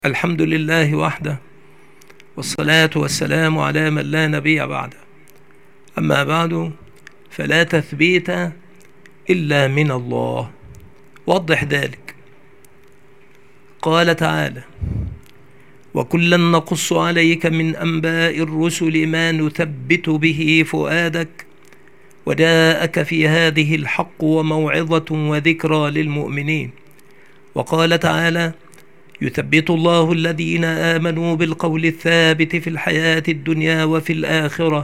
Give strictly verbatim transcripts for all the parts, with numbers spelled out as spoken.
الحمد لله وحده، والصلاة والسلام على من لا نبي بعده. أما بعد، فلا تثبيت إلا من الله. وضح ذلك. قال تعالى: وكلا نقص عليك من أنباء الرسل ما نثبت به فؤادك وجاءك في هذه الحق وموعظة وذكرى للمؤمنين. وقال تعالى: يثبت الله الذين آمنوا بالقول الثابت في الحياة الدنيا وفي الآخرة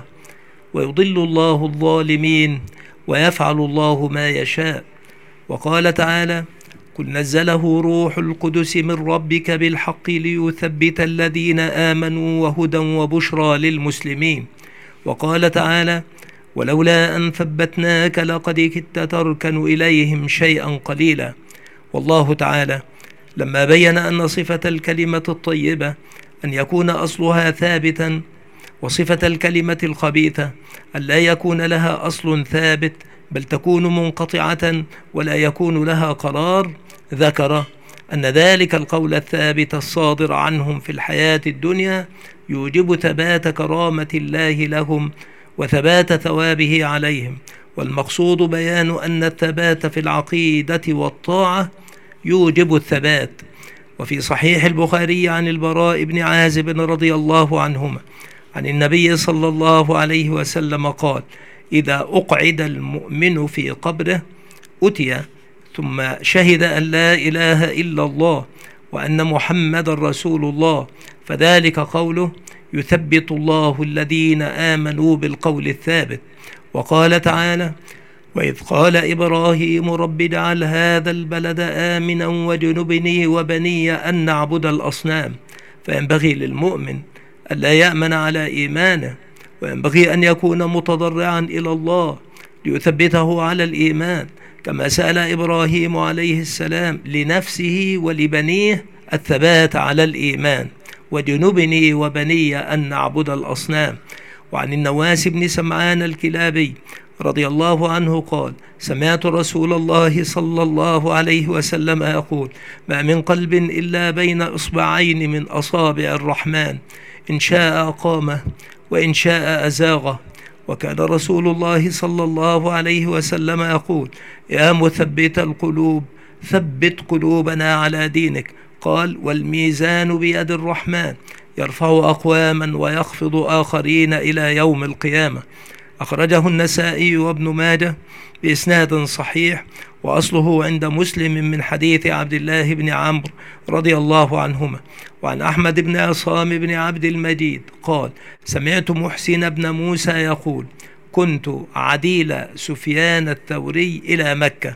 ويضل الله الظالمين ويفعل الله ما يشاء. وقال تعالى: قل نزله روح القدس من ربك بالحق ليثبت الذين آمنوا وهدى وبشرى للمسلمين. وقال تعالى: ولولا أن ثبتناك لقد كدت تركن إليهم شيئا قليلا. والله تعالى لما بين أن صفة الكلمة الطيبة أن يكون أصلها ثابتا، وصفة الكلمة الخبيثة أن لا يكون لها أصل ثابت بل تكون منقطعة ولا يكون لها قرار، ذكر أن ذلك القول الثابت الصادر عنهم في الحياة الدنيا يوجب ثبات كرامة الله لهم وثبات ثوابه عليهم. والمقصود بيان أن الثبات في العقيدة والطاعة يوجب الثبات. وفي صحيح البخاري عن البراء بن عازب رضي الله عنهما عن النبي صلى الله عليه وسلم قال: إذا أقعد المؤمن في قبره أتي ثم شهد أن لا إله إلا الله وأن محمد رسول الله، فذلك قوله: يثبت الله الذين آمنوا بالقول الثابت. وقال تعالى: وإذ قال إبراهيم رب اجعل هذا البلد آمنا واجنبني وبني أن نعبد الأصنام. فينبغي للمؤمن ألا يأمن على إيمانه، وينبغي أن يكون متضرعا إلى الله ليثبته على الإيمان، كما سأل إبراهيم عليه السلام لنفسه ولبنيه الثبات على الإيمان: وجنبني وبني أن نعبد الأصنام. وعن النواس بن سمعان الكلابي رضي الله عنه قال: سمعت رسول الله صلى الله عليه وسلم يقول: ما من قلب إلا بين إصبعين من أصابع الرحمن، إن شاء أقامه وإن شاء أزاغه. وكان رسول الله صلى الله عليه وسلم يقول: يا مثبت القلوب ثبت قلوبنا على دينك. قال: والميزان بيد الرحمن يرفع أقواما ويخفض آخرين إلى يوم القيامة. أخرجه النسائي وابن ماجه بإسناد صحيح، وأصله عند مسلم من حديث عبد الله بن عمرو رضي الله عنهما. وعن أحمد بن عصام بن عبد المجيد قال: سمعت محسن بن موسى يقول: كنت عديل سفيان الثوري إلى مكة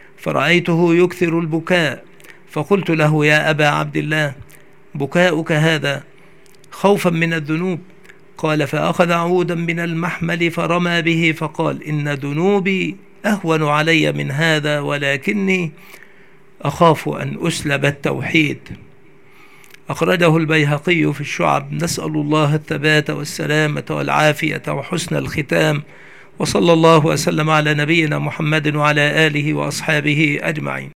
فرأيته يكثر البكاء، فقلت له: يا أبا عبد الله، بكاؤك هذا خوفا من الذنوب؟ قال: فأخذ عودا من المحمل فرمى به فقال: إن ذنوبي أهون علي من هذا، ولكني أخاف أن أسلب التوحيد. أخرجه البيهقي في الشعب. نسأل الله الثبات والسلامة والعافية وحسن الختام، وصلى الله وسلم على نبينا محمد وعلى آله وأصحابه أجمعين.